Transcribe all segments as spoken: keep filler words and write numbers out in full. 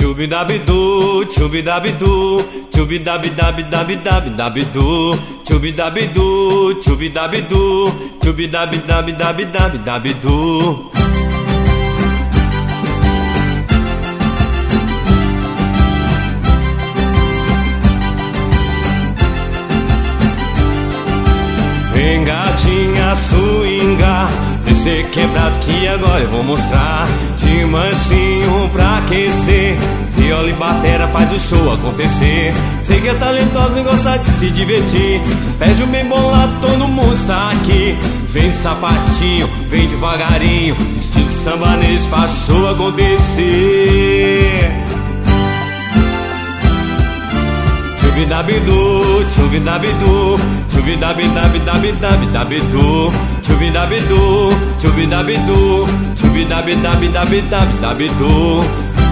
Chubidabidu, chubidabidu, chubidabidabidabidabidabidu, chubidabidu, chubidabidu, chubidabidabidabidabidabidu. Vem gatinha swingar, descer quebrado que agora eu vou mostrar. De mansinho pra aquecer, viola e batera faz o show acontecer. Sei que é talentosa e gosta de se divertir. Pede um bem bolado, todo mundo está aqui. Vem sapatinho, vem devagarinho, estilo sambanês faz show acontecer. Chubidabidu, chubidabidu, chubidabidabidabidabidabidu, chubidabidu, chubidabidu, chubidabidabidabidabidabidu.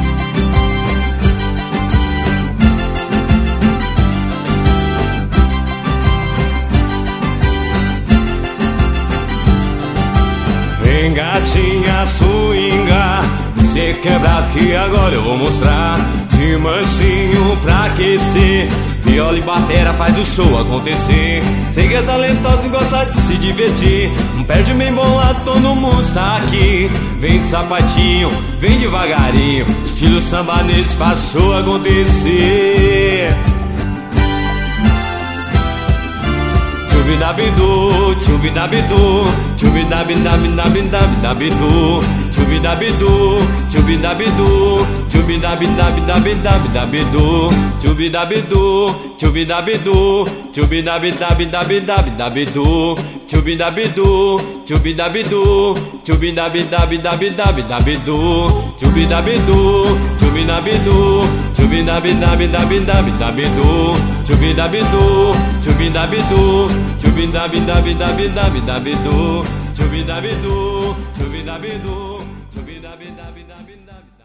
Vem gatinha swingar, ser quebrado que agora eu vou mostrar. De mansinho pra aquecer, viola e batera faz o show acontecer. Sei que é talentosa e gosta de se divertir. Não perde bem bolado, todo mundo está aqui. Vem sapatinho, vem devagarinho, estilo sambanês faz show acontecer. Chubidabidu, chubidabidu, chubidabidabidabidabidabidu, chubidabidu, chubidabidu, chubidabidabidabidabidabidu, chubidabidu, chubidabidu, chubidabidabidabidabidabidu, chubidabidu, chubidabidu, chubidabidabidabidabidabidu, chubidabidu, chubidabidu, chubidabidabidabidabidabidu, chubidabidu, chubidabidu, chubidabidabidabidabidabidu, chubidabidu, chubidabidu, chubidabidabidabidabidabidu.